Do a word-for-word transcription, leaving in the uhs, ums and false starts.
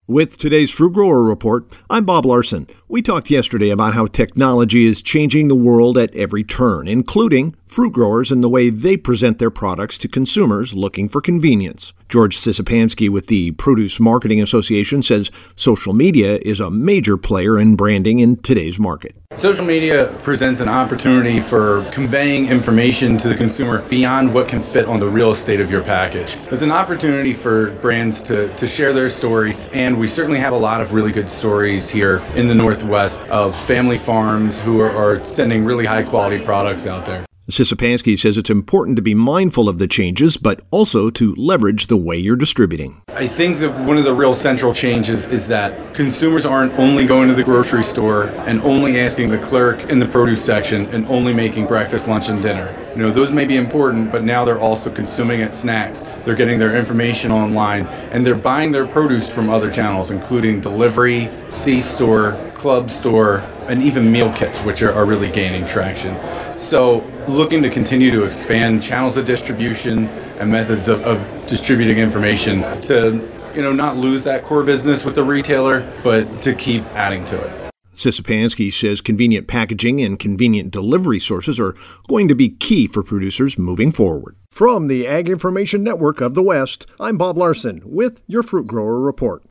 With today's Fruit Grower Report, I'm Bob Larson. We talked yesterday about how technology is changing the world at every turn, including fruit growers and the way they present their products to consumers looking for convenience. George Sysopansky with the Produce Marketing Association says social media is a major player in branding in today's market. Social media presents an opportunity for conveying information to the consumer beyond what can fit on the real estate of your package. There's an opportunity for brands to, to share their story, and we certainly have a lot of really good stories here in the Northwest of family farms who are, are sending really high quality products out there. Sysopansky says it's important to be mindful of the changes, but also to leverage the way you're distributing. I think that one of the real central changes is that consumers aren't only going to the grocery store and only asking the clerk in the produce section and only making breakfast, lunch, and dinner. You know, those may be important, but now they're also consuming it snacks. They're getting their information online, and they're buying their produce from other channels, including delivery, C-store, club store, and even meal kits, which are, are really gaining traction. So looking to continue to expand channels of distribution and methods of, of distributing information to, you know, not lose that core business with the retailer, but to keep adding to it. Sysopansky says convenient packaging and convenient delivery sources are going to be key for producers moving forward. From the Ag Information Network of the West, I'm Bob Larson with your Fruit Grower Report.